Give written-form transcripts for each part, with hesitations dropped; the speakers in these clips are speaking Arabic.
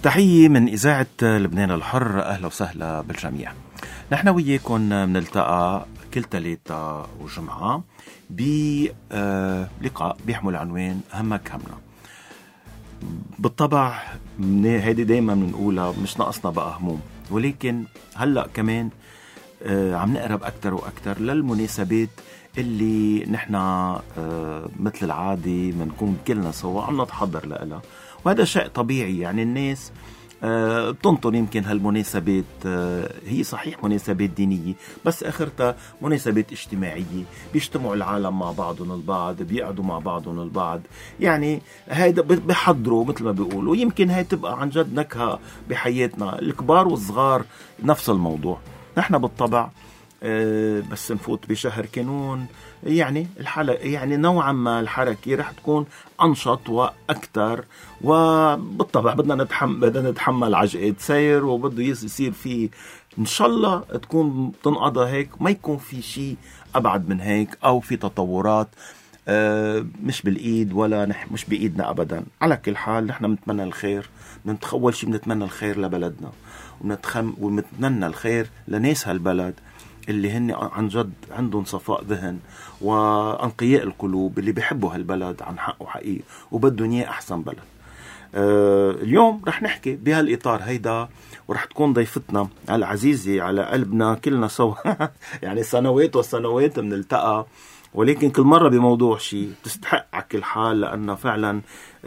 تحية من إذاعة لبنان الحر، أهلا وسهلا بالجميع. نحن وياكم منلتقى كل ثلاثة وجمعة بلقاء بيحمل عنوان همك همنا. بالطبع هيدي دايما بنقولها، مش ناقصنا بقى هموم، ولكن هلأ كمان عم نقرب أكتر وأكتر للمناسبات اللي نحن مثل العادي منكون كلنا سوا عم نتحضر لها، وهذا شيء طبيعي. يعني الناس بتنطر يمكن هالمناسبات هي صحيح مناسبات دينية، بس آخرتها مناسبات اجتماعية، بيجتمعوا العالم مع بعضهم البعض، بيقعدوا مع بعضهم البعض، يعني هيدا بيحضروا مثل ما بيقولوا. يمكن هاي تبقى عن جد نكهة بحياتنا، الكبار والصغار نفس الموضوع. نحن بالطبع بس نفوت بشهر كانون، يعني يعني نوعا ما الحركة رح تكون أنشط وأكثر، وبالطبع بدنا نتحمل عجقة سير، وبده يصير فيه إن شاء الله تكون تنقضى هيك، ما يكون في شيء أبعد من هيك أو في تطورات مش بالإيد ولا مش بإيدنا أبدا. على كل حال نحن بنتمنى الخير، أول شيء بنتمنى الخير لبلدنا، ونتمنى الخير لناس هالبلد اللي هن عن جد عندهم صفاء ذهن وأنقياء القلوب، اللي بيحبوا هالبلد عن حق وحقيقي وبدهم إياه أحسن بلد. اليوم رح نحكي بهالإطار هيدا، ورح تكون ضيفتنا العزيزة على قلبنا كلنا سوا يعني سنوات وسنوات منلتقى، ولكن كل مرة بموضوع شيء تستحق على كل حال، لأنها فعلا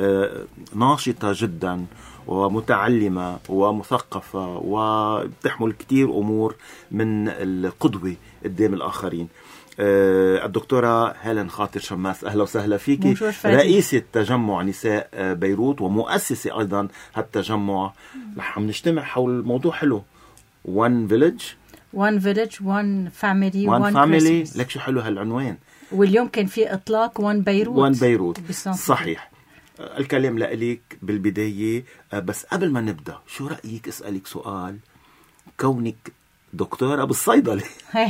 ناشطة جدا ومتعلمة ومثقفة، وبتحمل كتير أمور من القدوة قدام الآخرين. الدكتورة هيلين خاطر شماس، أهلا وسهلا فيكي، رئيسة تجمع نساء بيروت ومؤسسة أيضا هالتجمع. رح نجتمع حول موضوع حلو، One Village One Family One Family. لك شو حلو هالعنوان. واليوم كان في إطلاق One Beirut. صحيح. الكلام لأليك بالبداية، بس قبل ما نبدأ شو رأيك أسألك سؤال، كونك دكتورة بالصيدلة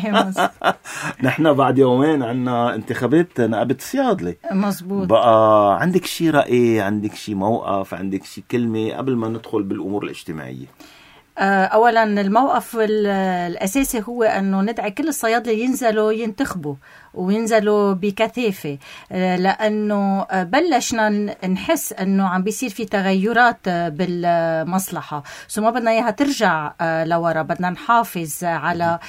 نحن بعد يومين عنا انتخابات نقابة الصيادلة، مزبوط. بقى عندك شي رأي، عندك شي موقف، عندك شي كلمة قبل ما ندخل بالأمور الاجتماعية؟ أولا الموقف الأساسي هو أنه ندعي كل الصيادلة ينزلوا ينتخبوا وينزلوا بكثافة، لأنه بلشنا نحس أنه عم بيصير في تغيرات بالمصلحة، ما بدنا إياها ترجع لورا، بدنا نحافظ على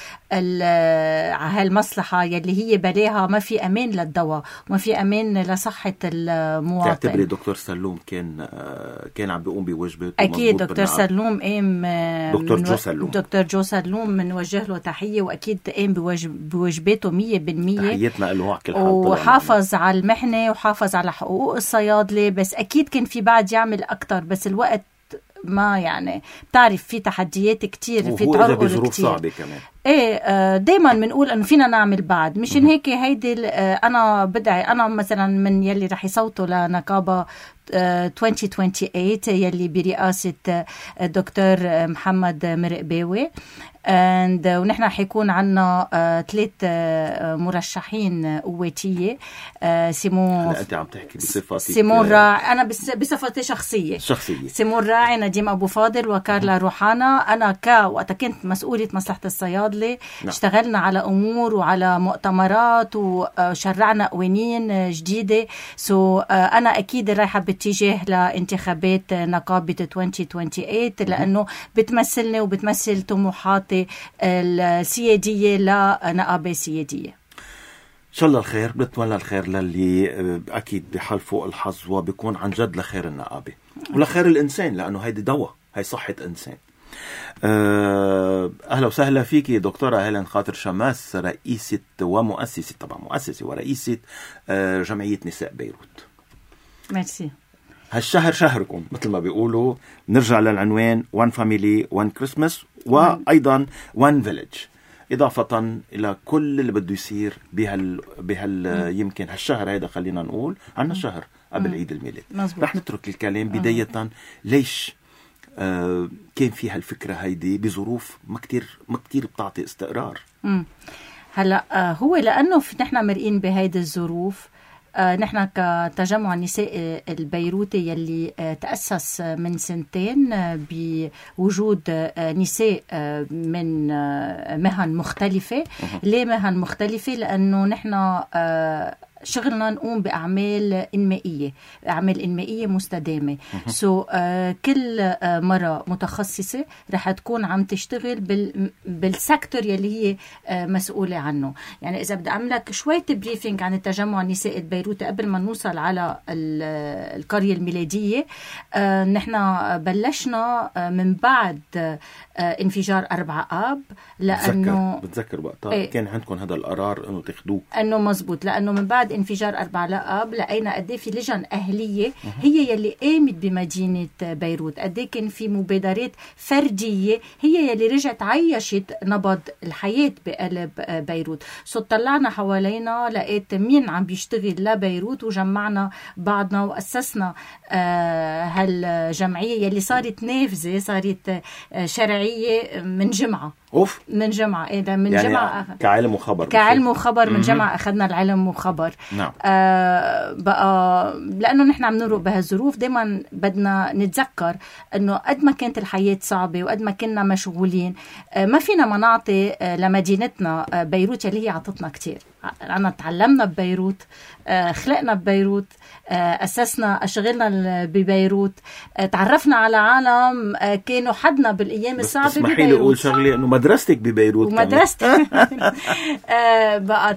هالمصلحة يلي هي بلاها ما في أمان للدواء وما في أمان لصحة المواطن. تعتبري دكتور سلوم كان عم بيقوم بواجباته؟ أكيد دكتور سلوم قام، دكتور جو سلوم منوجه له تحية، وأكيد قام بواجباته 100%، تحياتنا له على كل حال، وحافظ على المحنة وحافظ على حقوق الصيادلة. بس أكيد كان في بعد يعمل أكتر، بس الوقت ما يعني بتعرف في تحديات كتير، في تعرض بظروف صعبة كمان. ايه دايما بنقول انه فينا نعمل بعد، مشان هيك هيدي انا بدعي، انا مثلا من يلي رح يصوتوا لنقابة 2028 يلي برئاسة الدكتور محمد مرقباوي، ونحن حيكون عنا 3 مرشحين قواتية. سيمون، أنت عم تحكي بصفتي سيمون راعي، أنا بصفتي شخصية. سيمون راعي، نديم أبو فاضل، وكارلا روحانا. أنا وقت كنت مسؤولة مصلحة الصيادلة اشتغلنا على أمور وعلى مؤتمرات وشرعنا قوانين جديدة. أنا أكيد رايحة باتجاه لانتخابات نقابة 2028، لأنه بتمثلني وبتمثل طموحات السيادية لنقابة سيادية. إن شاء الله الخير، بنتمنى الخير للي أكيد بحال فوق الحظ وبيكون عن جد لخير النقابة ولخير الإنسان، لأنه هيدي دواء، هي صحة إنسان. أهلا وسهلا فيكي دكتورة هيلين خاطر شماس، رئيسة ومؤسسة، طبعا مؤسسة ورئيسة جمعية نساء بيروت. ميرسي. هالشهر شهركم مثل ما بيقولوا، نرجع للعنوان One Family One Christmas، وأيضا One Village، إضافة إلى كل اللي بده يصير يمكن هالشهر هيدا. خلينا نقول عنا شهر قبل عيد الميلاد. رح نترك الكلام بداية، ليش كان فيها الفكرة هيدي بظروف ما كتير بتعطي استقرار؟ هلأ هو لأنه نحن مرئين بهيدي الظروف، نحن كتجمع النساء البيروتي يلي تأسس من 2 بوجود نساء من مهن مختلفة. ليه مهن مختلفة؟ لأنه نحن شغلنا نقوم بأعمال إنمائية مستدامة. كل مرة متخصصة رح تكون عم تشتغل بالسيكتور يلي هي مسؤولة عنه. يعني إذا بدي أعملك شوية بريفينج عن التجمع النساء البيروتي قبل ما نوصل على القرية الميلادية، نحن بلشنا من بعد انفجار 4 آب، لأنه بتذكر وقتها كان عندكم هذا القرار إنه تاخدوه. إنه مزبوط، لأنه من بعد انفجار 4 آب لقينا قد ايه في لجان أهلية هي يلي قامت بمدينة بيروت، قد ايه كان في مبادرات فردية هي يلي رجعت عيشت نبض الحياة بقلب بيروت. طلعنا حوالينا لقيت مين عم بيشتغل لبيروت، وجمعنا بعضنا وأسسنا هالجمعية يلي صارت نافذة، صارت شرعية من جمعة. من جمعة من يعني جمعة كعلم وخبر من جمعة أخذنا العلم وخبر. نعم. بقى لأنه نحن عم نمرق بهالظروف دايما بدنا نتذكر أنه قد ما كانت الحياة صعبة وقد ما كنا مشغولين ما فينا ما نعطي لمدينتنا بيروت اللي هي عطتنا كتير. أنا تعلمنا ببيروت، خلقنا ببيروت، أسسنا أشغلنا ببيروت، تعرفنا على عالم كانوا حدنا بالأيام الصعبة ببيروت. اسمحي لي أقول شغلي أنه مدرستك ببيروت ومدرستك بقى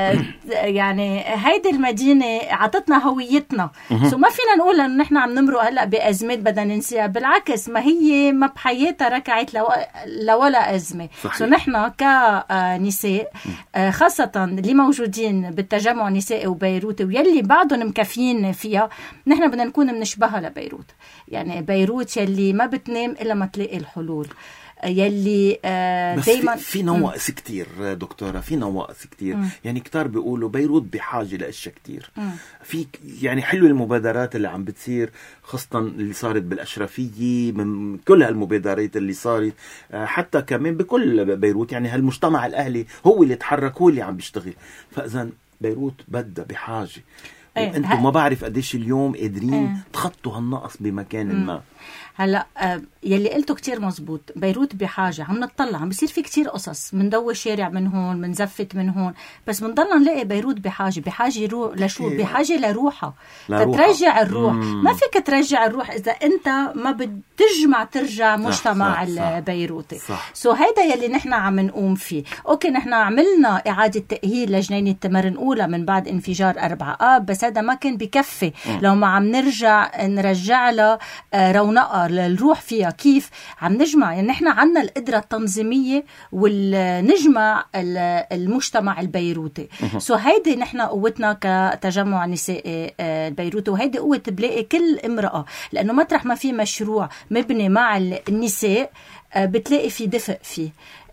يعني هيدي المدينة عطتنا هويتنا. ما فينا نقول أنه نحن عم نمرق هلأ بأزمات بدنا ننسيها، بالعكس ما هي ما بحياتها ركعت لولا أزمة. نحن كنساء خاصة اللي موجودين بالتجمع النسائي وبيروت ويلي بعضهم مكفيين فيها، نحن بدنا نكون منشبهها لبيروت. يعني بيروت يلي ما بتنام إلا ما تلاقي الحلول، يلي دايما في نواقص كتير دكتورة، في نواقص كتير. يعني كتار بيقولوا بيروت بحاجة لأشياء كتير. في يعني حلو المبادرات اللي عم بتصير، خاصة اللي صارت بالأشرفية، من كل هالمبادرات اللي صارت حتى كمان بكل بيروت. يعني هالمجتمع الأهلي هو اللي تحرك، هو اللي عم بيشتغل. فإذا بيروت بدها بحاجة، وانتم ما بعرف قديش اليوم قادرين تخطوا هالنقص بمكان ما. هلا يلي قلته كتير مزبوط، بيروت بحاجة. عم نطلع عم بيصير في كتير قصص، مندوي شارع من هون، منزفت من هون، بس منضلنا نلاقي بيروت بحاجة لشو؟ بحاجة لروحها، تترجع الروح. ما فيك ترجع الروح إذا أنت ما ترجع مجتمع البيروتي. هيدا يلي نحن عم نقوم فيه. أوكي، نحن عملنا إعادة تأهيل لجنين التمرن أولى من بعد انفجار 4 آب، بس هذا ما كان بكفي لو ما عم نرجع له رونقها للروح فيها. كيف عم نجمع؟ يعني نحن عنا القدرة التنظيمية والنجمع المجتمع البيروتي. هيدي نحن قوتنا كتجمع نسائي البيروتي، وهيدي قوة بلاقي كل امرأة، لأنه مطرح ما في مشروع مبني مع النساء بتلاقي في دفء فيه،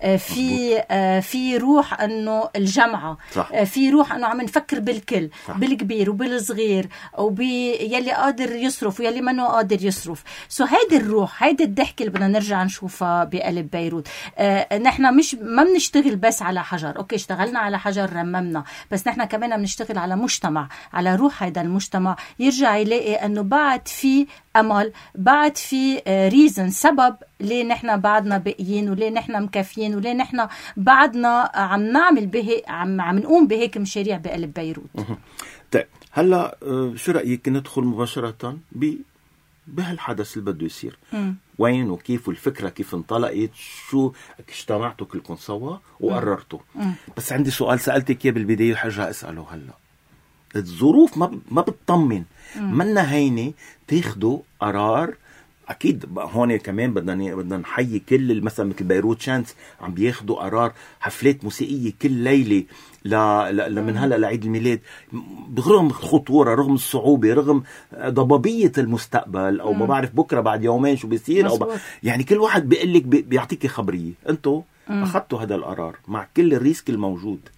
في روح انه الجمعة، في روح انه عم نفكر بالكل، بالكبير وبالصغير، وبيلي قادر يصرف ويلي منه قادر يصرف. هيدي الروح، هيدي الضحكة اللي بدنا نرجع نشوفها بقلب بيروت. نحن ما بنشتغل بس على حجر. اوكي، اشتغلنا على حجر رممنا، بس نحن كمان بنشتغل على مجتمع، على روح هيدا المجتمع يرجع يلاقي انه بعد في امل، بعد في ريزن، سبب ليه نحن بعدنا باقيين، وليه نحن مكافيين، وليه نحن بعدنا عم نعمل عم نقوم بهيك مشاريع بقلب بيروت. طيب هلا شو رأيك ندخل مباشرة بهالحدث اللي بده يصير؟ وين وكيف، والفكرة كيف انطلقت، شو اجتمعتوا كلكم سوا وقررتوا؟ بس عندي سؤال سألتك اياه بالبداية وحرجع اسأله هلا. الظروف ما بتطمن، منا هينة تاخدوا قرار. اكيد هون كمان بدنا نحيي كل مثلا مثل بيروت شانس عم بياخدوا قرار حفلات موسيقيه كل ليله من هلا لعيد الميلاد، برغم الخطوره، رغم الصعوبه، رغم ضبابيه المستقبل، او ما بعرف بكره بعد يومين شو بيصير، او يعني كل واحد بيقول لك بيعطيكي خبريه. انتوا اخذتوا هذا القرار مع كل الريسك الموجود.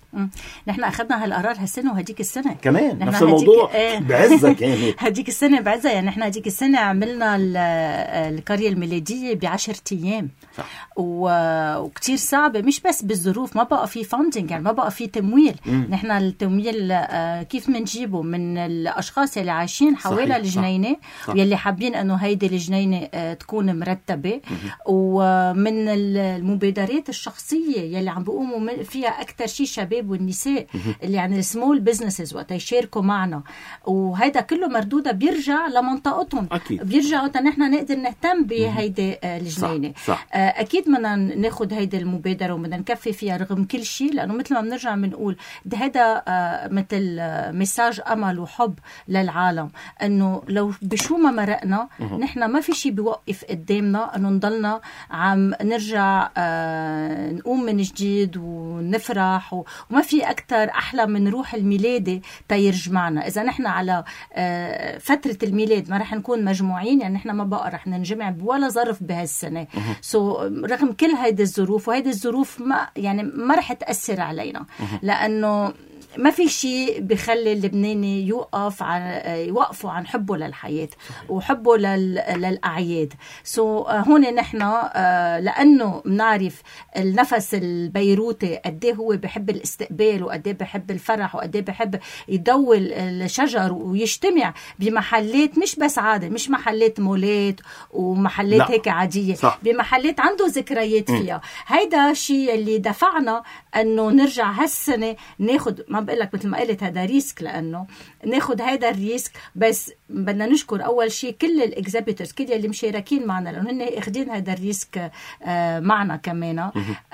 نحن أخذنا هالقرار هالسنة وهديك السنة كمان نفس الموضوع بعزك يعني هديك السنة بعزة يعني نحن هديك السنة عملنا القرية الميلادية ب10 أيام وكتير صعبة، مش بس بالظروف، ما بقى في فاندنج يعني ما بقى في تمويل. نحن التمويل كيف منجيبه من الأشخاص اللي عايشين حوالي الجنينة يلي حابين أنه هيدي الجنينة تكون مرتبة، ومن المبادرات الشخصية يلي عم بيقوموا فيها أكتر شيء شباب والنساء اللي يعني سمول بيزنسز وقت يشاركوا معنا، وهيدا كله مردودة بيرجع لمنطقتهم. بيرجعوا نحن نقدر نهتم بهيدي الجنينة. أكيد بدنا ناخد هيدي المبادرة وبدنا نكفي فيها رغم كل شيء، لأنه مثل ما بنرجع بنقول هذا مثل مساج أمل وحب للعالم، أنه لو بشو ما مرقنا نحن ما في شيء بيوقف قدامنا أنه نضلنا عم نرجع نقوم من جديد ونفرح، وما في أكتر أحلى من روح الميلادي تيرجمعنا. إذا نحن على فترة الميلاد ما رح نكون مجموعين، يعني نحن ما بقى رح ننجمع بولا ظرف بهالسنة. رغم كل هيدي الظروف، وهيدي الظروف ما رح تأثر علينا، لأنه ما في شيء بيخلي اللبناني يوقفوا عن حبه للحياة وحبه للأعياد. هون نحن لأنه بنعرف النفس البيروتي قديه هو بحب الاستقبال وقديه بحب الفرح وقديه بحب يدول الشجر ويجتمع بمحلات مش بس عادة، مش محلات مولات ومحلات هيك عادية، بمحلات عنده ذكريات فيها. هيدا شيء اللي دفعنا أنه نرجع هالسنة ناخد، ما بقول لك مثل ما قلت هذا ريسك، لأنه ناخد هذا الريسك. بس بدنا نشكر أول شيء كل الإكزابيترز، كل اللي مشاركين معنا، لأنه هن أخدين هذا الريسك معنا كمان.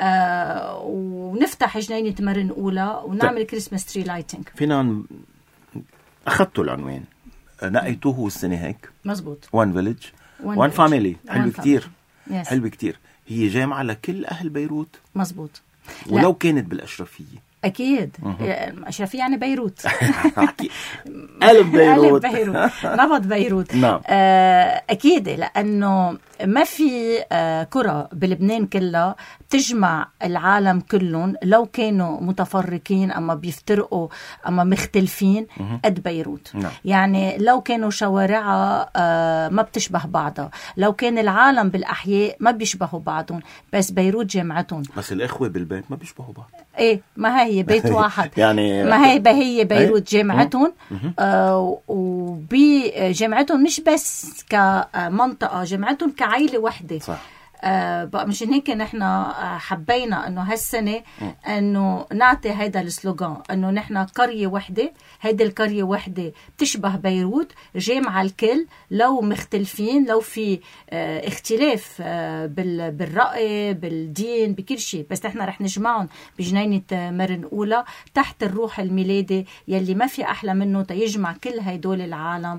ونفتح جنينة مرن أولى ونعمل كريسماس تري لايتنج. فينا أخذتوا العنوان نقيتوه هو السنة هيك مزبوط، وان فيليج وان فاميلي. حلو كتير، حلو كتير. هي جامعة لكل أهل بيروت مزبوط، ولو كانت بالأشرفية أكيد. أشرفية يعني بيروت قلب بيروت نبض بيروت. نعم. أكيد، لأنه ما في كرة بلبنان كلها تجمع العالم كلهم لو كانوا متفرقين أما بيفترقوا أما مختلفين قد بيروت. نعم. يعني لو كانوا شوارعها ما بتشبه بعضها، لو كان العالم بالأحياء ما بيشبهوا بعضهم، بس بيروت جمعتهم. بس الإخوة بالبيت ما بيشبهوا بعض. إيه، ما هي بيت واحد يعني ما هي بيروت جمعتهم. وبجمعتهم مش بس كمنطقة، جمعتهم كعائلة واحدة. صح. بقى مشان هيك نحن حبينا انه هالسنه انه نعطي هيدا السلوغان، انه نحن قريه وحده، هيدي القريه وحده بتشبه بيروت، جامعه الكل لو مختلفين، لو في اختلاف بالرأي بالدين بكل شيء، بس نحن رح نجمعهم بجنينه مرن اولى تحت الروح الميلادي يلي ما في احلى منه تيجمع كل هيدول العالم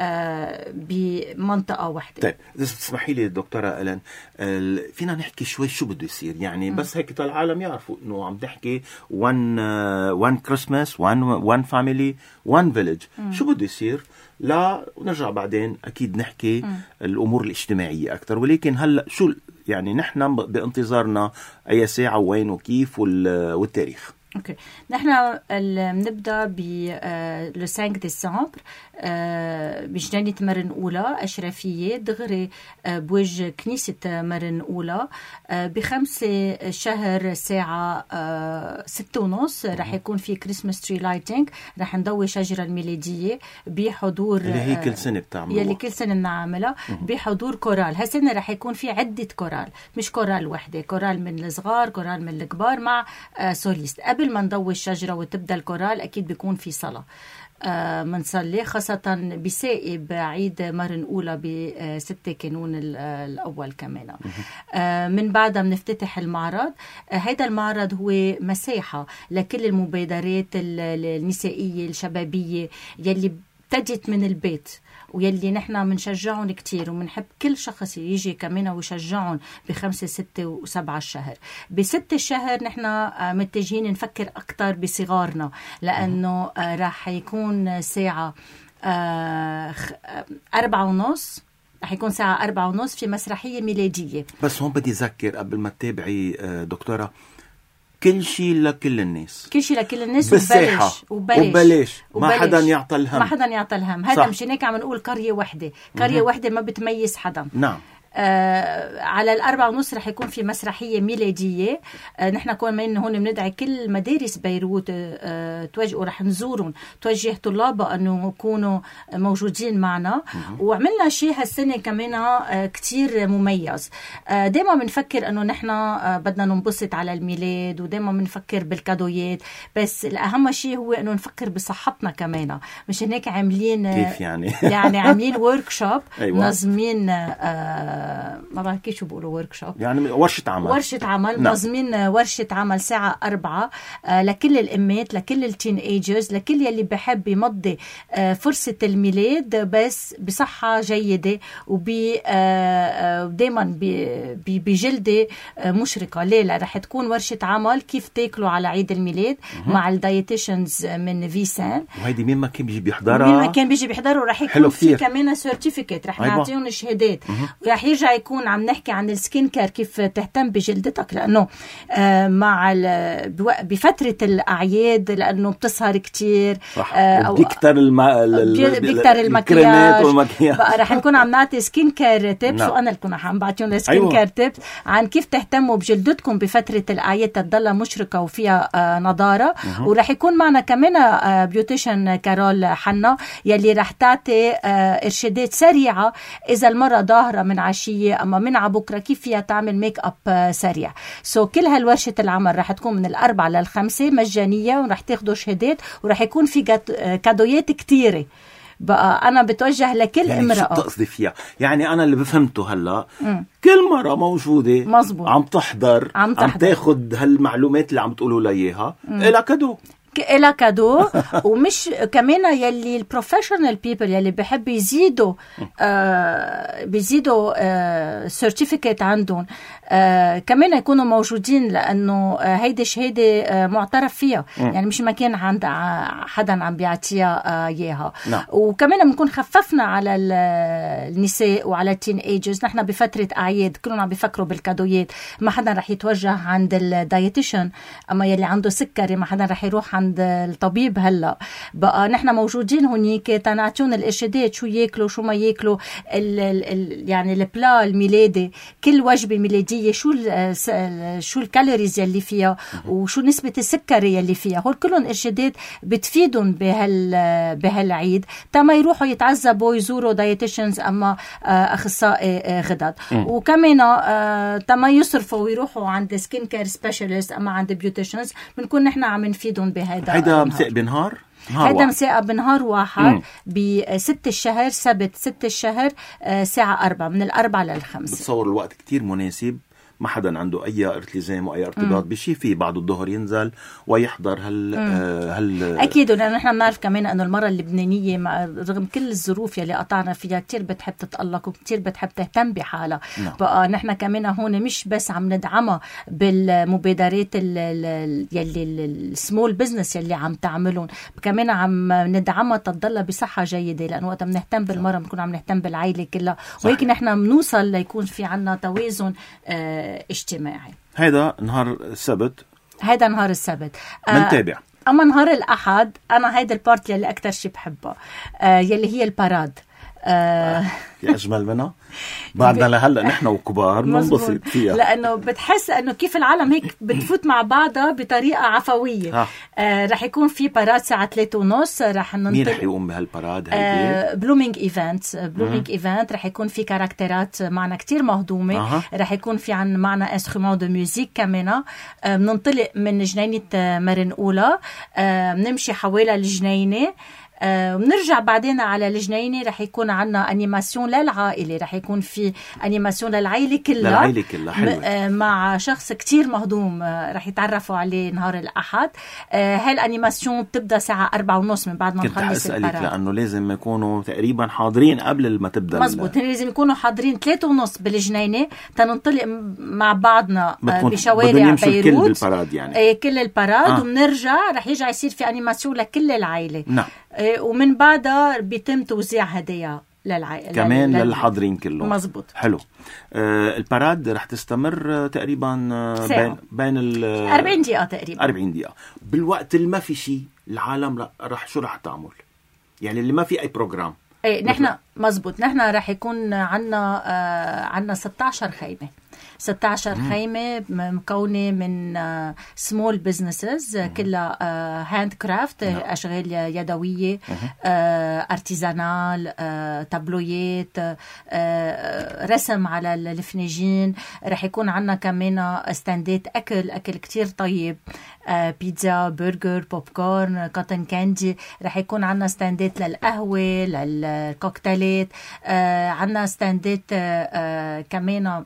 بمنطقه وحده. طيب اذا تسمحي لي دكتوره ألان، فينا نحكي شوي شو بده يصير يعني بس هيك العالم يعرفوا انه عم تحكي one Christmas one family one village. شو بده يصير؟ لا نرجع بعدين اكيد نحكي الامور الاجتماعيه اكثر، ولكن هلا شو يعني نحن بانتظارنا اي ساعه وين وكيف والتاريخ. اوكي، نحن بنبدا ب 5 ديسمبر بجنينة مرن أولى أشرفية دغري بوجه كنيسة مرن أولى ب5 شهر الساعة 6:30 رح يكون في كريسماس تري لايتنج، رح نضوي شجرة الميلادية بحضور اللي هي كل سنة بتعملوها، يلي كل سنة بنعملها بحضور كورال. هالسنة رح يكون في عدة كورال، مش كورال وحدة، كورال من الصغار كورال من الكبار مع سوليست. قبل ما نضوي الشجرة وتبدأ الكورال أكيد بيكون في صلاة منصلي، خاصة بسائب عيد مرن أولى ب6 كانون الأول كمان. من بعدها بنفتتح المعرض. هذا المعرض هو مساحة لكل المبادرات النسائية الشبابية يلي ابتدت من البيت ويلي نحن منشجعهم كتير ومنحب كل شخص يجي كمان ويشجعهم ب5 6 و7 الشهر. ب6 الشهر نحن متجهين نفكر أكتر بصغارنا، لأنه راح يكون ساعة 4:30، رح يكون ساعة 4:30 في مسرحية ميلادية. بس هون بدي أذكر قبل ما تتابعي دكتورة، كل شيء لكل الناس، كل شيء لكل الناس، بالساحة وبلاش ما حدا يعطى الهم، ما حدا يعطى الهم. هذا مشان هيك عم نقول قرية وحدة، قرية وحدة ما بتميز حدا. نعم. على 4:30 رح يكون في مسرحية ميلادية. نحن كمان هون بندعي كل مدارس بيروت توجهوا، رح نزورهم، توجه طلابها أنه يكونوا موجودين معنا. وعملنا شيء هالسنة كمان كتير مميز. دايما بنفكر أنه نحن بدنا ننبسط على الميلاد، ودايما بنفكر بالكادويات، بس الأهم شيء هو أنه نفكر بصحتنا كمان. مشان هيك عاملين كيف يعني يعني عاملين وركشوب. أيوة. نازمين ما بعرف كيف شو بقولوا وركشوب، يعني ورشة عمل. نعم. نازمين ورشة عمل ساعة 4 لكل الأمات، لكل التين ايجرز، لكل يلي بحب يمضي فرصة الميلاد بس بصحة جيدة ودايما بجلدة مشرقة. ليه؟ رح تكون ورشة عمل كيف تاكلوا على عيد الميلاد مع الدايتيشنز من فيسان. وهيدي مين ما كان بيجي بيحضروا، رح يكون في كمان سيرتيفيكيت، رح نعطيهم شهادات. ورح يرجع يكون عم نحكي عن السكين كير، كيف تهتم بجلدتك، لأنه مع بفترة الأعياد لأنه بتسهر كتير، بيكتر المكياج بقى رح نكون عم نعطي سكين كير تيبس. وأنا اللي كنا عم بعطيهم سكين كير تيبس عن كيف تهتموا بجلدتكم بفترة الأعياد تضلها مشرقة وفيها نضارة. ورح يكون معنا كمان بيوتيشن كارول حنا يلي رح تعطي إرشادات سريعة إذا المرة ظاهرة من عشية أما من عبكرة كيف فيها تعمل ميك أب سريع. كل هالورشة العمل رح تكون من 4 ل5 مجانية، ورح تاخدوا شهادات، ورح يكون في كادويات كتيرة. بقى أنا بتوجه لكل يعني امرأة. شو تقصدي فيها؟ يعني أنا اللي بفهمته هلا كل مرة موجودة مزبوط. عم تحضر عم تاخد هالمعلومات اللي عم تقولوا لها إياها إلى كادو إلى كادو. ومش كمان يلي البروفيشنال بيبل يلي بحب بيزيدوا سيرتيفيكيت عندهم كمان يكونوا موجودين، لأنه هيدي شهادة معترف فيها. يعني مش مكان عند حدا عم بيعطيها إياها. وكمان بنكون خففنا على النساء وعلى التين ايجرز. نحن بفترة أعياد كلهم عم بيفكروا بالكادويات، ما حدا رح يتوجه عند الدايتيشن، أما يلي عنده سكري ما حدا رح يروح عند الطبيب. هلا بقى نحن موجودين هونيك تنعطيون الإرشادات شو ياكلوا شو ما ياكلوا، يعني البلا الميلادي، كل وجبة ميلادية شو الكالوريز يلي فيها وشو نسبة السكري يلي فيها. هول كلهم إرشادات بتفيدهم بهالعيد تما يروحوا يتعذبوا يزوروا دايتيشنز أما أخصائي غدد. وكمان تما يصرفوا ويروحوا عند سكين كير سبيشاليست أما عند بيوتيشنز. بنكون نحن عم نفيدهم هيدا مساء بنهار. هيدا مساء بنهار واحد ب6 الشهر، سبت 6 الشهر ساعة 4 من 4 ل5. بتصور الوقت كتير مناسب، ما حدا عنده أي التزام وأي ارتباط بشي، في بعد الظهر ينزل ويحضر أكيد. لأن نحن بنعرف كمان أنه المرأة اللبنانية رغم كل الظروف يلي قطعنا فيها كتير بتحب تتألق وكتير بتحب تهتم بحالها. بقى نحن كمان هون مش بس عم ندعمها بالمبادرات يلي السمول بزنس يلي عم تعملون، كمان عم ندعمها تضلها بصحة جيدة، لأنه وقت بنهتم بالمرأة بنكون عم نهتم بالعائلة كلها. وهيك نحن بنوصل ليكون في عنا توازن اجتماعي. هذا نهار السبت. منتابع. أما نهار الأحد أنا هيدا البارتي اللي أكتر شي بحبها يلي هي الباراد. يا أجمل منها بعدنا لهلا نحن وكبار ننبسط فيها، لأنه بتحس أنه كيف العالم هيك بتفوت مع بعضها بطريقة عفوية. رح يكون في باراد ساعة 3:30. مين رح يقوم بهالباراد؟ بلومينج إيفنت. رح يكون في كاركترات معنا كتير مهضومة. رح يكون في معنا انسترومون دو ميوزيك كمان. بننطلق من جنينة مرنقولة، بنمشي حوالي الجنينة، ونرجع بعدين على الجنينة. رح يكون عنا أنيماسيون للعائلة، رح يكون في أنيماسيون للعائلة كلها مع شخص كتير مهضوم رح يتعرفوا عليه نهار الأحد. هالأنيماسيون بتبدأ ساعة 4:30 من بعد ما نخلص الباراد، لأنه لازم يكونوا تقريبا حاضرين قبل ما تبدأ. مزبوط، لازم يكونوا حاضرين 3:30 بالجنينة تننطلق مع بعضنا بشوارع بيروت كل الباراد. ومنرجع رح يرجع يصير في أنيماسيون لكل العائلة. ومن بعدها بيتم توزيع هدايا كمان للحاضرين كلهم. مزبوط. حلو. الباراد رح تستمر تقريبا بين 40 دقيقة تقريبا. 40 دقيقة. بالوقت اللي ما في شيء العالم شو رح تعمل؟ يعني اللي ما في أي بروجرام. ايه نحن مزبوط، نحن رح يكون عنا 16 خيمة. 16 خيمة مكونة من سمول بزنسز كلها هاند كرافت، أشغال يدوية، ارتيزانال، تابلويات، رسم على الفناجين. رح يكون عنا كمان استندات أكل كتير طيب، بيتزا، برجر، بوب كورن، كوتن كاندي. رح يكون عنا استندات للقهوة، للكوكتيلات، عنا استندات كمان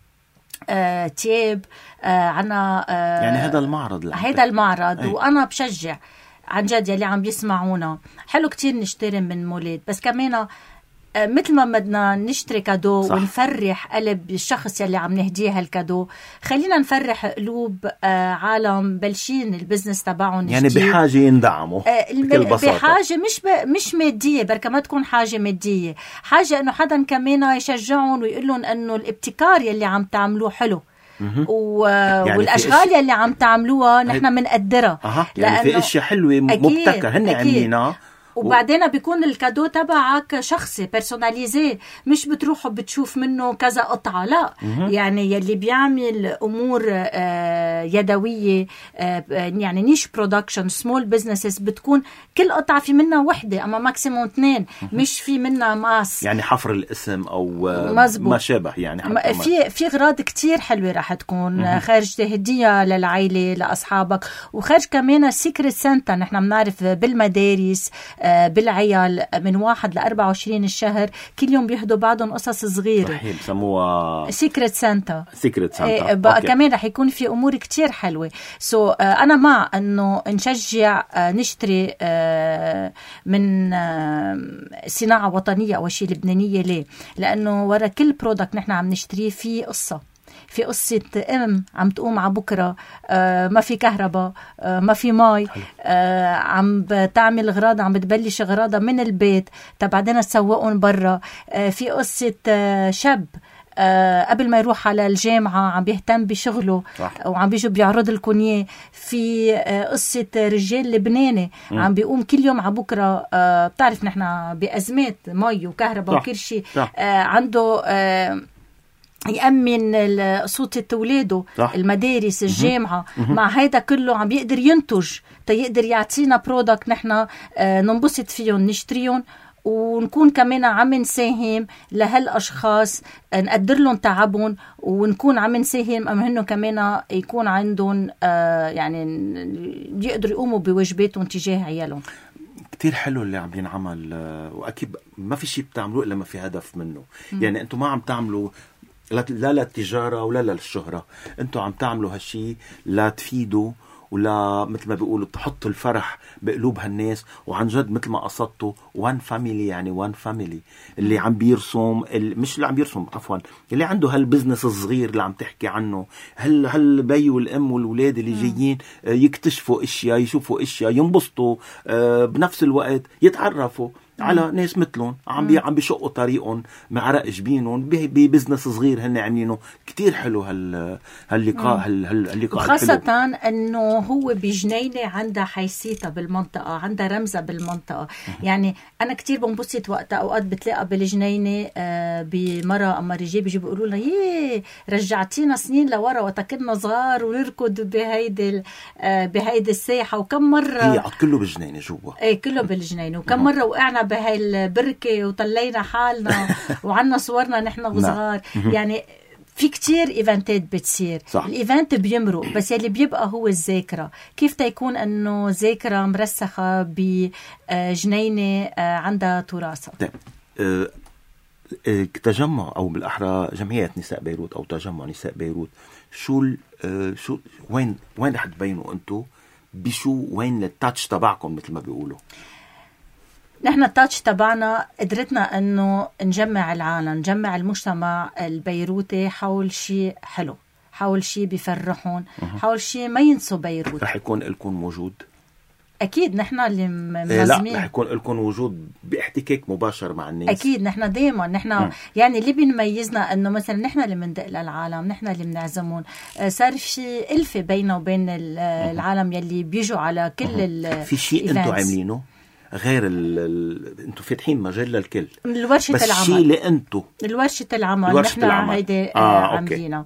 تياب، عنا يعني هذا المعرض وأنا بشجع عن جد يلي عم بيسمعونا، حلو كتير نشتري من مولات، بس كمان مثل ما بدنا نشتري كادو صح. ونفرح قلب الشخص يلي عم نهديه هالكادو، خلينا نفرح قلوب عالم بلشين البزنس تبعهم يعني جديد. بحاجة يندعموا بكل بساطة. بحاجة مش مادية، بركة ما تكون حاجة مادية، حاجة انه حدا كمان يشجعهم ويقول لهم انه الابتكار يلي عم تعملوه حلو، يعني والاشغال يلي عم تعملوها نحن بنقدرها، يعني في اشياء حلوة مبتكرة هن عاملينها. وبعدين بيكون الكادو تبعك شخصي بيرسوناليزي، مش بتروحوا بتشوف منه كذا قطعة، لا. يعني يلي بيعمل أمور يدوية، يعني نيش برودكشن سمول بزنسز، بتكون كل قطعة في منها وحدة أما ماكسيموم 2، مش في منها ماس، يعني حفر الاسم أو ما شابه. يعني في أغراض كتير حلوة راح تكون خارج تهدية للعائلة لأصحابك، وخارج كمان سيكريت سانتا. نحن بنعرف بالمدارس بالعيال من 1 ل 24 الشهر كل يوم بيهدوا بعضهم قصص صغيرة، صحيح بسموها سيكريت سانتا. بقى كمان رح يكون في أمور كتير حلوة. أنا مع أنه نشجع نشتري من صناعة وطنية أو شيء لبنانية. ليه؟ لأنه ورا كل برودكت نحن عم نشتريه في قصة، في قصة عم تقوم على بكرة ما في كهرباء، ما في ماي، عم بتعمل غراضة، عم بتبلش غراضة من البيت بعدين تسوقهم برا. في قصة شاب قبل ما يروح على الجامعة عم بيهتم بشغله وعم بيجوا بيعرض الكونية. في قصة رجال لبناني عم بيقوم كل يوم على بكرة، بتعرف نحن بأزمات مي وكهرباء وكل شيء، عنده يأمن صوت ولاده، المدارس، الجامعة. مع هيدا كله عم بيقدر ينتج تيقدر يعطينا برودكت نحن ننبسط فيهم، نشتريهم، ونكون كمان عم نساهم لهالأشخاص، نقدر لهم تعبهم، ونكون عم نساهم هنو كمان يكون عندهم يعني يقدروا يقوموا بواجباتهم تجاه عيالهم. كتير حلو اللي عم ينعمل، وأكيد ما في شيء بتعملوه إلا ما في هدف منه. يعني أنتم ما عم تعملوا لا للتجارة ولا للشهرة، أنتم عم تعملوا هالشي لا تفيدوا ولا مثل ما بيقولوا تحطوا الفرح بقلوب هالناس. وعن جد مثل ما قصدتوا one family، يعني one family اللي عم بيرسم، مش اللي عم بيرسم عفوا، اللي عنده هالبزنس الصغير اللي عم تحكي عنه، هالبي والأم والولاد اللي جايين يكتشفوا اشياء، يشوفوا اشياء، ينبسطوا، بنفس الوقت يتعرفوا على ناس مثلهم عم بيشقوا طريقهم مع رق جبينهم ببزنس صغير هن عاملينه. كتير حلو هاللقاء هاللقاء خاصة انه هو بجنينة عندها حيثيتها بالمنطقة، عندها رمزة بالمنطقة. يعني انا كتير بنبسط وقتها، اوقات بتلاقى بالجنينة بمرة اما رجال بيجي بيقولوا لها ييه رجعتينا سنين لورا وقت كنا صغار ونركض بهيدي الساحة. وكم مرة هي كله بالجنينة جوا، كله بالجنينة. وكم مرة وقعنا بهاي البركة وطلينا حالنا وعنا صورنا نحن وصغار. يعني في كتير ايفنتات بتصير، الايفنت بيمرق، بس يلي بيبقى هو الذاكرة. كيف تيكون انه ذاكرة مرسخة بجنينة عندها تراثها. تجمع او بالاحرى جمعية نساء بيروت او تجمع نساء بيروت، شو وين رح تبينوا انتو بشو، وين التاتش تبعكم مثل ما بيقولوا؟ نحن التاتش تبعنا قدرتنا انه نجمع العالم، نجمع المجتمع البيروتي حول شيء حلو، حول شيء بيفرحون، حول شيء ما ينسوا بيروت. رح يكون لكم موجود اكيد نحن اللي منظمين. لا رح يكون لكم وجود باحتكاك مباشر مع الناس. اكيد نحن دائما نحن يعني اللي بيميزنا انه مثلا نحن اللي بندق للعالم، نحن اللي بنعزمهم. صار في ألفة بيننا وبين العالم يلي بيجوا على كل في شيء انتم عاملينه غير انتم فاتحين مجال للكل. الورشة بس العمل. الشيء اللي انتم الورشة العمل نحن هيدي عاملينها.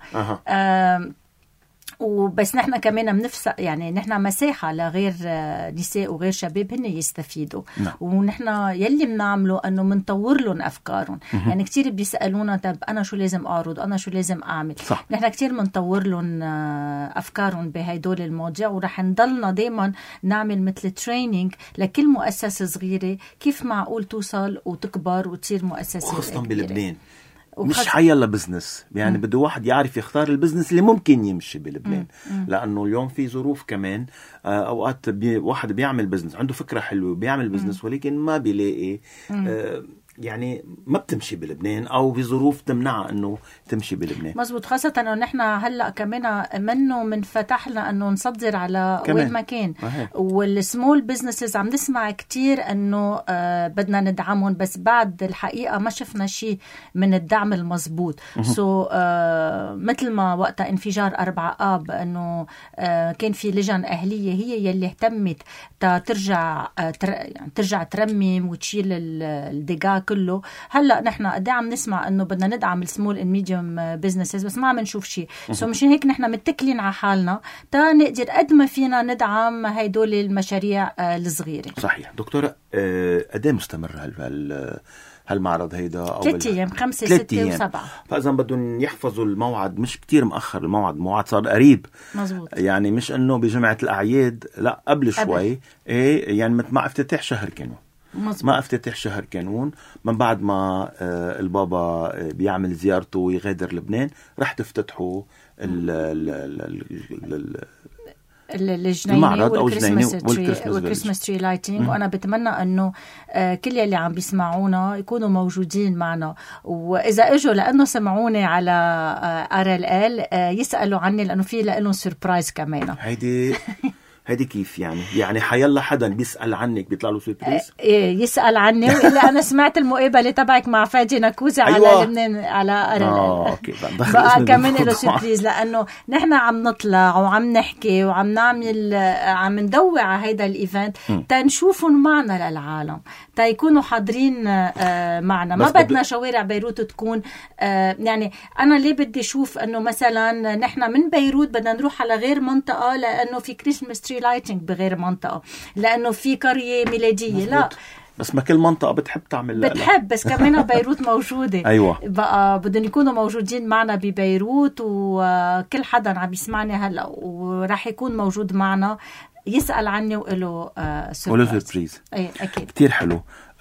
وبس نحن كمان بنفسق يعني نحن مساحة لغير نساء وغير شباب هن يستفيدوا. ونحن يلي بنعمله أنه منطور لهم أفكارهم. يعني كتير بيسألونا طب أنا شو لازم أعرض، أنا شو لازم أعمل. صح. نحن كتير منطور لهم أفكارهم بهيدول المواضيع، ورح نضلنا دايما نعمل مثل ترينينج لكل مؤسسة صغيرة كيف معقول توصل وتكبر وتصير مؤسسة خاصة بلبنان. مش حيلا بزنس يعني بده واحد يعرف يختار البزنس اللي ممكن يمشي بلبنان. لأنه اليوم في ظروف كمان أوقات واحد بيعمل بزنس عنده فكرة حلوة بيعمل بزنس ولكن ما بيلاقي يعني ما بتمشي بلبنان أو بظروف تمنعها أنه تمشي بلبنان. مزبوط. خاصة أنه نحن هلأ كمان منه من فتحنا أنه نصدر على وين ما كان. والسمول بزنسز عم نسمع كتير أنه بدنا ندعمهم، بس بعد الحقيقة ما شفنا شيء من الدعم المزبوط. مثل ما وقتها انفجار 4 آب أنه كان في لجان أهلية هي يلي اهتمت ترجع ترمم وتشيل الدقاق كله. هلا نحن قد عم نسمع انه بدنا ندعم السمول اند ميديوم بزنسز بس ما عم نشوف شيء. مشان هيك نحن متكلين على حالنا تا نقدر قد ما فينا ندعم هيدول المشاريع الصغيره. صحيح. دكتوره قد ايه مستمر هالمعرض هيدا؟ 3 أيام 5 6 و7. فاذا بدهم يحفظوا الموعد مش كتير مؤخر، الموعد صار قريب. مزبوط. يعني مش انه بجمعه الاعياد، لا قبل شوي. ايه يعني مع افتتاح شهر كانون. مزبوط. ما افتتح شهر كانون من بعد ما البابا بيعمل زيارته ويغادر لبنان رح تفتتحوا الجنينة والكريسماس تري لايتينج. وأنا بتمنى أنه كل يلي عم بيسمعونا يكونوا موجودين معنا، وإذا إجوا لأنه سمعوني على RLL يسألوا عني لأنه في لأنه سيربرايز كمان. هيدي كيف يعني حيلا حدا بيسأل عنك بيطلع له سيربريز؟ يسأل عني وإلا أنا سمعت المقابلة تبعك مع فادي نكوزي على لبنان على أوكي بقى كمان له سيربريز، لأنه نحن عم نطلع وعم نحكي وعم نعمل عم ندوع على هيدا الإيفنت تنشوفهم معنا للعالم تيكونوا حاضرين معنا. ما بدنا شوارع بيروت تكون يعني أنا ليه بدي أشوف أنه مثلا نحن من بيروت بدنا نروح على غير منطقة لأنه في كريسماس لايتنج بغير منطقة، لأنه في قرية ميلادية. مزبوط. لا بس ما كل منطقة بتحب تعمل بتحب بس كمان بيروت موجودة. أيوة. بقى بدهم يكونوا موجودين معنا ببيروت، وكل حدا عم يسمعني هلأ ورح يكون موجود معنا يسأل عني وله سيربريز. أي أكيد كتير حلو.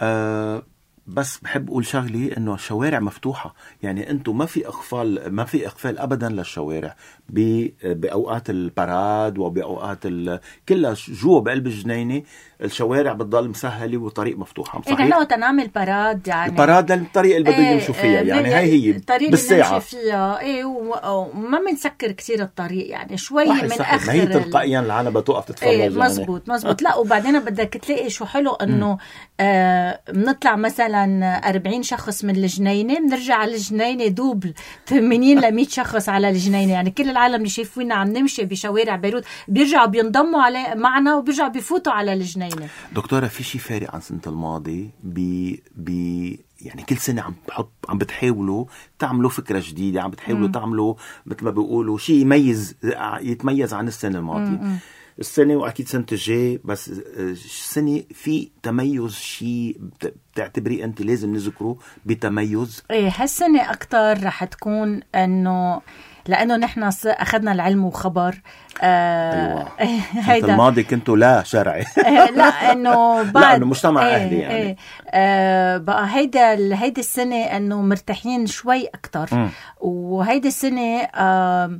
بس بحب أقول شغلي إنه الشوارع مفتوحة، يعني أنتم ما في إقفال أبدا للشوارع بأوقات الباراد وبأوقات كلها جوا بقلب الجنينة الشوارع بتضل مسهلة وطريق مفتوحة. صحيح. إحنا لو تنعمل باراد يعني الباراد الطريق اللي بده يمشوا فيها يعني هي الطريق اللي نمشي فيها وما بنسكر كتير الطريق يعني شوي من آخر ما هي تلقائيا العالم بتوقف تتفرج. مزبوط. لا وبعدين بدك تلاقي شو حلو إنه بنطلع مثلا 40 شخص من الجنينة بنرجع على الجنينة دوبل 80 ل 100 شخص على الجنينة. يعني كل العالم اللي شايفونا عم نمشي بشوارع بيروت بيرجعوا بينضموا معنا وبيرجعوا بيفوتوا على الجنينة. دكتورة في شيء فارق عن سنة الماضي يعني كل سنة عم بتحاولوا تعملوا فكرة جديدة، عم بتحاولوا تعملوا مثل ما بيقولوا شيء يتميز عن السنة الماضية. السنة وأكيد سنة الجاي، بس السنة في تميز شيء بتعتبري أنت لازم نذكره بتميز؟ هالسنة أكتر رح تكون أنه لأنه نحن أخذنا العلم وخبر. أيوة. هيدا الماضي كنتوا لا شرعي. لا إنه لا إنه مجتمع أهلي يعني. بقى هيدا السنة إنه مرتاحين شوي أكتر. وهيدا السنة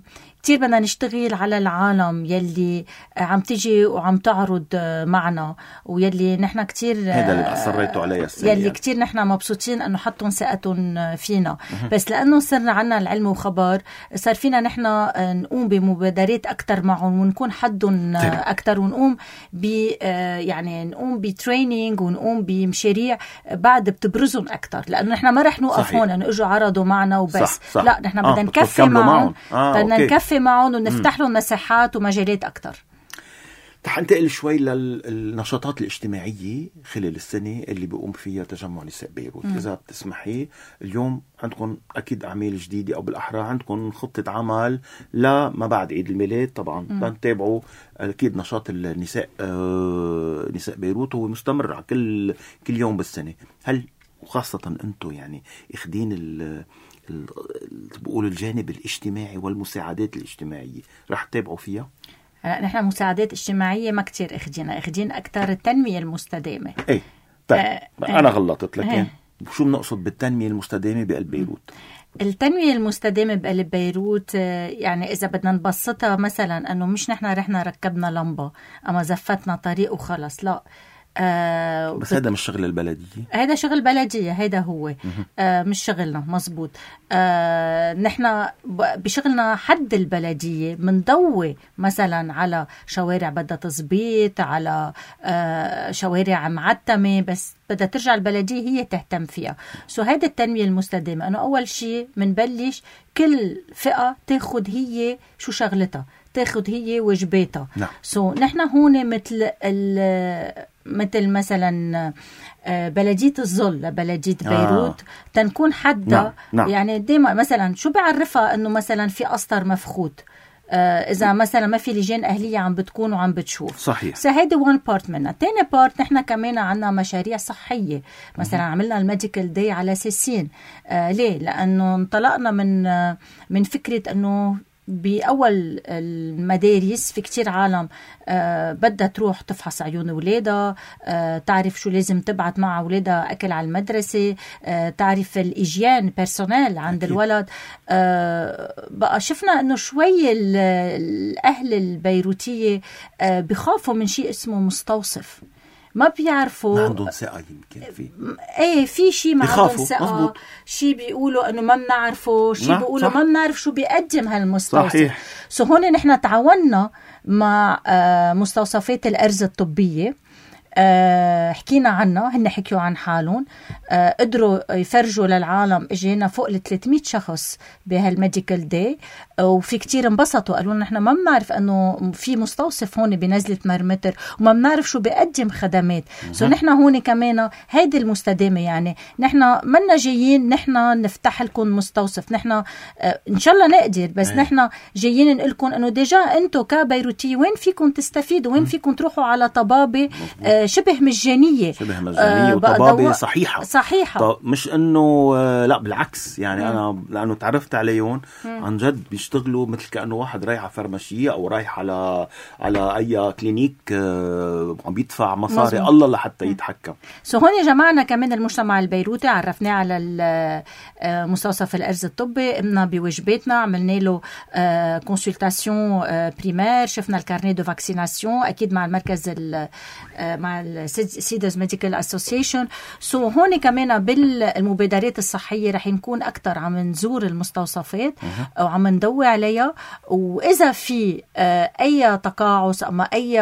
كتير بدنا نشتغل على العالم يلي عم تيجي وعم تعرض معنا، ويلي نحن كتير هذا اللي أصريتوا عليه السنة يلي كتير نحن مبسوطين أنه حطوا ثقتهم فينا. بس لأنه صرنا عنا العلم وخبر، صار فينا نحن نقوم بمبادرات أكتر معهم ونكون حدهم أكتر، ونقوم يعني نقوم بترينينج ونقوم بمشاريع بعد بتبرزهم أكتر، لأنه نحن ما رح نوقف هون أنه إجوا عرضوا معنا وبس. صح. لا، نحن بدنا نكفي معهم، بدنا نكفي معهم ونفتح لهم مساحات ومجالات أكتر. تحنتقل شوي للنشاطات الاجتماعية خلال السنة اللي بيقوم فيها تجمع نساء بيروت. إذا بتسمحي، اليوم عندكم أكيد أعمال جديدة، أو بالأحرى عندكم خطة عمل لما بعد عيد الميلاد. طبعا بنتابعوا أكيد نشاط النساء نساء بيروت، هو مستمر على كل يوم بالسنة. هل وخاصة أنتم يعني إخدين بقول الجانب الاجتماعي والمساعدات الاجتماعية، رح تتابعوا فيها؟ نحن مساعدات اجتماعية ما كتير اخدين أكتر التنمية المستدامة. ايه طيب، أنا غلطت، لكن شو بنقصد بالتنمية المستدامة بقلب بيروت؟ التنمية المستدامة بقلب بيروت يعني إذا بدنا نبسطها مثلا أنه مش نحن رحنا ركبنا لمبة أما زفتنا طريق وخلص، لا. بس هذا مش شغل البلدية، هذا شغل بلدية، هذا هو مش شغلنا. مزبوط. نحن بشغلنا حد البلدية منضوي مثلا على شوارع بدها تزبيط، على شوارع معتمة، بس بدها ترجع البلدية هي تهتم فيها. هيدا التنمية المستدامة، أنه أول شيء منبلش كل فئة تاخد هي شو شغلتها، تاخد هي واجباتها. نحن هون مثل مثلا بلدية الظل، بلدية بيروت، تنكون حدا. يعني ديما مثلا شو بعرفها انه مثلا في قسطر مفخوت، إذا مثلا ما في لجان أهلية عم بتكون وعم بتشوف. صحيح. هيدا وان بارت منها. تاني بارت نحن كمان عنا مشاريع صحية. مثلا عملنا الميديكال داي على سيسين. ليه؟ لأنه انطلقنا من فكرة أنه بأول المدارس في كتير عالم بدها تروح تفحص عيون أولادها، تعرف شو لازم تبعت مع أولادها أكل على المدرسة، تعرف الإجيان بيرسونيل عند الولد. بقى شفنا أنه شوي الأهل البيروتية بيخافوا من شيء اسمه مستوصف، ما بيعرفوا، ما عندهم ثقة. يمكن في شيء ما عندهم ثقة، شيء بيقولوا انه ما بنعرفه، شيء بيقولوا ما بنعرف شو بيقدم هالمستوصف. هون نحن تعاوننا مع مستوصفات الأرز الطبية، حكينا عنها، هن حكيوا عن حالهم، قدروا يفرجوا للعالم. اجينا فوق ل 300 شخص بهالميديكال داي، وفي كتير انبسطوا، قالوا نحن ما بنعرف انه في مستوصف هون بنزلة مرمتر، وما بنعرف شو بيقدم خدمات. نحن هون كمان هيدي المستدامة، يعني نحن منا جايين نحن نفتح لكم مستوصف، نحن ان شاء الله نقدر، بس نحن جايين نقول لكم انه ديجا انتو كبيروتي وين فيكم تستفيدوا، وين فيكم تروحوا على طبابة شبه مجانية وطبابة صحيحة. مش انه لا، بالعكس. يعني انا لانه تعرفت عليهم عن جد بيشتغلوا مثل كأنه واحد رايح على فرماشية او رايح على اي كلينيك عم بيدفع مصاري الله لحتى يتحكم. هون جمعنا كمان المجتمع البيروتي، عرفناه على مستوصف الأرز الطبي، قمنا بواجباتنا، عملنا له كونسلتاسيون بريمير، شفنا الكارنيه دو فاكسيناسيون اكيد مع المركز مع السيدز ميديكال اسوسيشن. هون كمان بالمبادرات الصحية رح نكون أكتر عم نزور المستوصفات وعم ندوي عليها، وإذا في أي تقاعس أما أي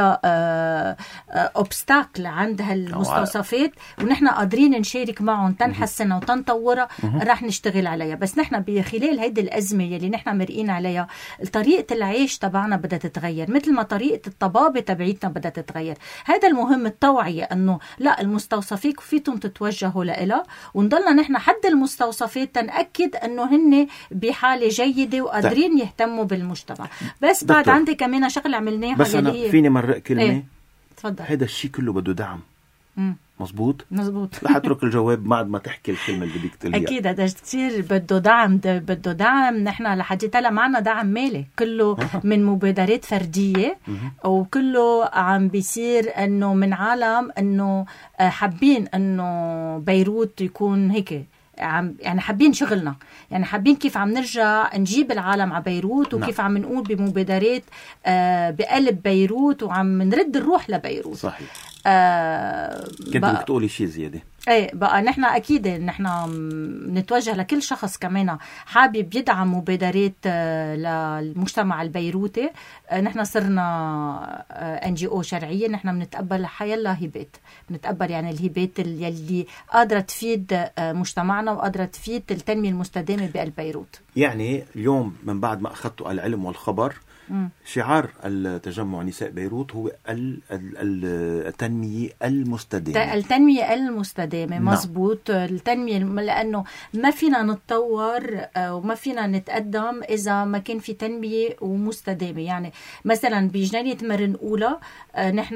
أوبستاكل عند هالمستوصفات ونحن قادرين نشارك معهم تنحسنها وتنطورها، رح نشتغل عليها. بس نحن بخلال هيدي الأزمة يلي نحن مرئين عليها، طريقة العيش تبعنا بدها تتغير، مثل ما طريقة الطبابة تبعيتنا بدها تتغير. هذا المهم، التوعية، أنه لا، المستوصفات فيتم تتوجهوا لإلها، ونضلنا نحن حد المستوصفات تنأكد أنه هن بحالة جيدة وقادرين يهتموا بالمجتمع. بس بعد عندي كمان شغل عملناها، بس أنا فيني مرق كلمة. تفضل. هذا الشيء كله بده دعم. مزبوط. رح اترك الجواب بعد ما تحكي الكلمة اللي بدك تقوليها. أكيد هذا كتير بده دعم. نحن لحد هلا معنا دعم مالي، كله من مبادرات فردية، وكله عم بيصير انه من عالم انه حابين انه بيروت يكون هيك يعني حابين شغلنا، يعني حابين كيف عم نرجع نجيب العالم على بيروت، وكيف عم نقول بمبادرات بقلب بيروت وعم نرد الروح لبيروت. صحيح. كنت بدك تقولي شيء زيادة؟ ايه بقى نحن اكيد نحن نتوجه لكل شخص كمان حابب يدعم مبادرات للمجتمع البيروتي. نحن صرنا NGO شرعيه، نحن بنتقبل حيلا هبات، بنتقبل يعني الهبات اللي قادره تفيد مجتمعنا وقادره تفيد التنميه المستدامه بقلب بيروت. يعني اليوم من بعد ما اخذتوا العلم والخبر، شعار التجمع نساء بيروت هو التنمية المستدامة. التنمية المستدامة مزبوط. التنمية لأنه ما فينا نتطور وما فينا نتقدم إذا ما كان في تنمية ومستدامة. يعني مثلا بجنينة مرن أولى نحن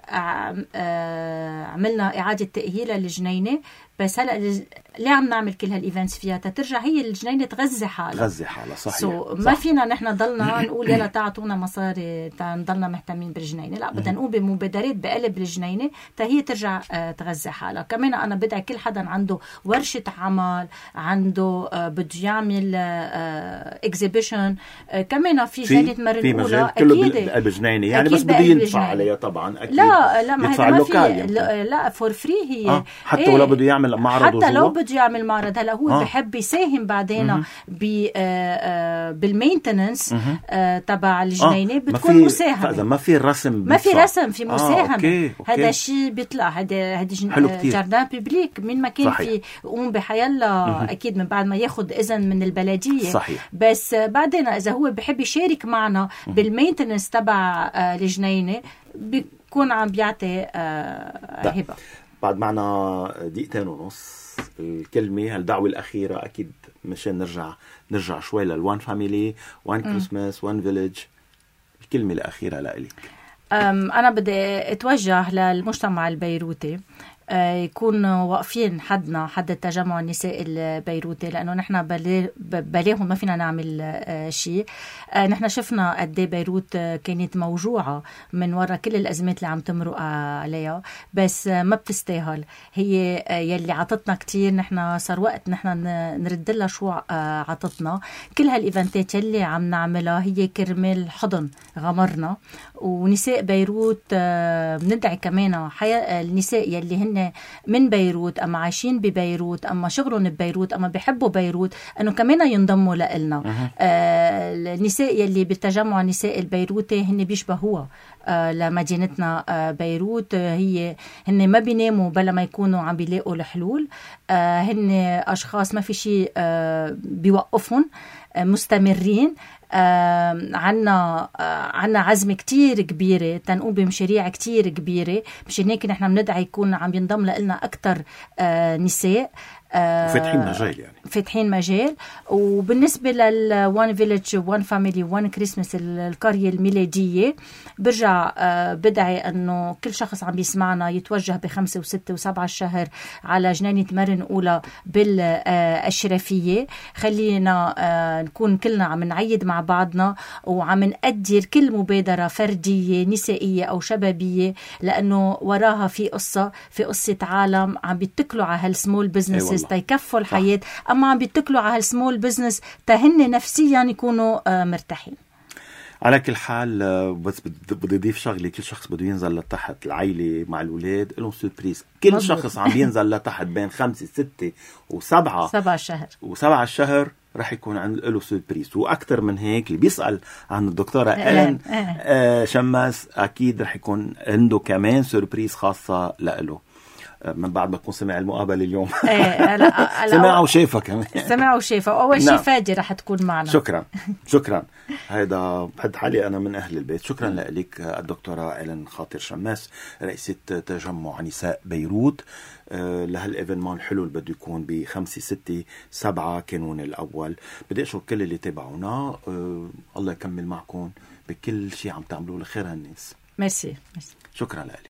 عملنا إعادة تأهيل للجنينة، بس هلا ليه عم نعمل كل هالايفنتس فيها؟ ترجع هي الجنينه تغذي حالها. صحيح. ما فينا نحن ضلنا نقول يلا تعطونا مصاري نضلنا مهتمين بالجنينه، لا بدنا نقول بمبادرات بقلب الجنينه هي ترجع تغذي حالها. كمان انا بدعي كل حدا عنده ورشه عمل، عنده بده يعمل اكزيبيشن كمان في جنينه مرن اولى اكيد بقلب الجنينه، يعني بس بده يدفع عليها طبعا اكيد. لا ما في لا فور فري هي حتى ولو بده يعمل معرض، حتى لو بده يعمل معرض. هلا هو بحب يساهم بعدين بالمينتننس تبع الجنينه، بتكون مساهمه. فاذا ما في رسم ما في رسم، في مساهمه. أوكي. هذا الشيء بيطلع، هذا جاردان بيبليك من ما كان في يقوم بحيلا اكيد من بعد ما ياخذ اذن من البلديه. صحيح. بس بعدين اذا هو بحب يشارك معنا بالمينتننس تبع الجنينه بيكون عم بيعطي هبه. بعد معنا دقيقتين ونص. الكلمة هالدعوة الأخيرة أكيد مشان نرجع شوي للوان فاميلي، وان كريسماس، وان فيليج. الكلمة الأخيرة لإلك. أنا بدي أتوجه للمجتمع البيروتي يكون واقفين حد التجمع النسائي البيروتي، لأنه نحن بلاهم ما فينا نعمل شيء. نحن شفنا قد ايه بيروت كانت موجوعة من وراء كل الأزمات اللي عم تمرق عليها، بس ما بتستاهل. هي يلي عطتنا كتير، نحن صار وقت نحن نرد لها شو عطتنا. كل هالإيفنتات يلي عم نعملها هي كرمال حضن غمرنا. ونساء بيروت بندعي كمان النساء يلي هن من بيروت، أما عايشين ببيروت، أما شغلهم ببيروت، أما بيحبوا بيروت، أنه كمان ينضموا لإلنا. النساء يلي بالتجمع النساء البيروتي هن بيشبهوها لمدينتنا بيروت. هن ما بيناموا بلا ما يكونوا عم بيلاقوا الحلول. هن أشخاص ما في شيء بيوقفهم، مستمرين. عنا عزم كتير كبيرة تنقوم بمشاريع كتير كبيرة، مشان هيك نحن بندعي يكون عم ينضم لنا أكتر نساء فاتحين مجال. وبالنسبة للوان فيليج، وان فاميلي، وان كريسماس، القرية الميلادية، برجع بدعي أنه كل شخص عم يسمعنا يتوجه ب5 و6 و7 الشهر على جنينة مرن أولى بالأشرفية. خلينا نكون كلنا عم نعيد مع بعضنا وعم نقدر كل مبادرة فردية نسائية أو شبابية، لأنه وراها في قصة عالم عم بيتكلوا على هالسمول بزنسز تيكفوا الحياة، أما عم بيتكلوا على هالسمول بزنس تهن نفسيا يكونوا مرتاحين. على كل حال بس بدي أضيف شغلة، كل شخص بده ينزل لتحت، العائلة مع الأولاد لهم سوربريز. كل شخص عم ينزل لتحت بين 5 6 و7 7 الشهر رح يكون له سوربريز. وأكثر من هيك اللي بيسأل عن الدكتورة إلين شماس أكيد رح يكون عنده كمان سوربريز خاصة له من بعد ما تكون سمع المقابلة اليوم. سمع وشافها كمان. سمع وشافها. أول شيء فادي رح تكون معنا. شكرا. هيدا بحد حالي أنا من أهل البيت. شكرا لك الدكتورة إلين خاطر شماس، رئيسة تجمع نساء بيروت، لهالإيفنمان الحلو اللي بده يكون ب5 6 7 كانون الأول. بدي أشكر كل اللي تابعونا. الله يكمل معكم بكل شيء عم تعملوه لخير هالناس. ميرسي. شكرا لك.